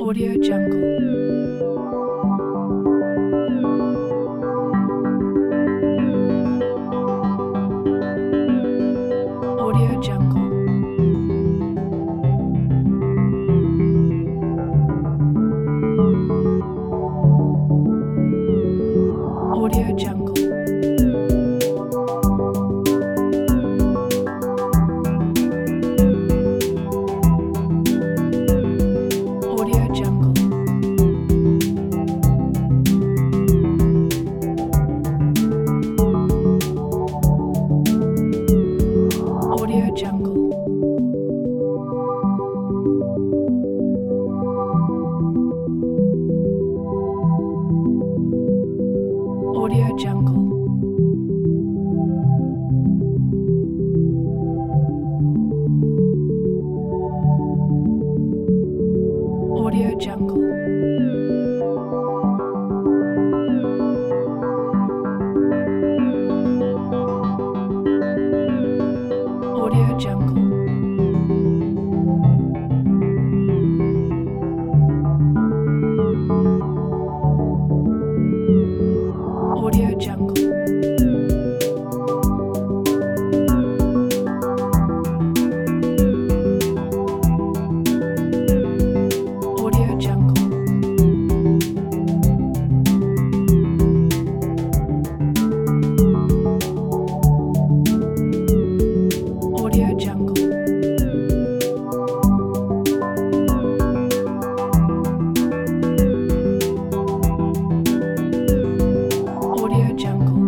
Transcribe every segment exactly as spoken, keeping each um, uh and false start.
Audio Jungle. Audio Jungle. Audio Jungle. Audio Jungle. Audio Jungle. Audio Jungle. Audio Jungle. Audio Jungle. Audio Jungle. Audio Jungle. Audio Jungle. Audio Jungle.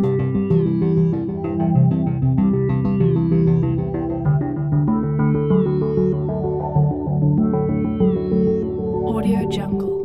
Audio Jungle.